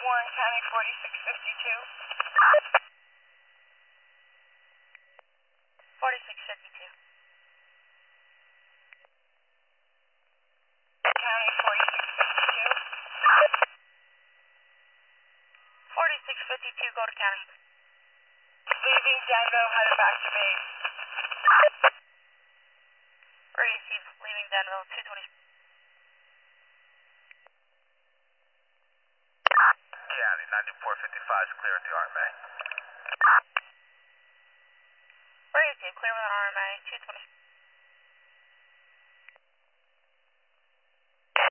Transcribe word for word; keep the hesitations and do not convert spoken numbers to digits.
Warren County, forty-six fifty-two. forty-six fifty-two. County, forty-six fifty-two. forty-six fifty-two, go to county. Leaving Denville, headed back to base. Receive, leaving Denville, two twenty. County, ninety-four fifty-five is clear at the R M A. Receive, clear with an R M A, two twenty.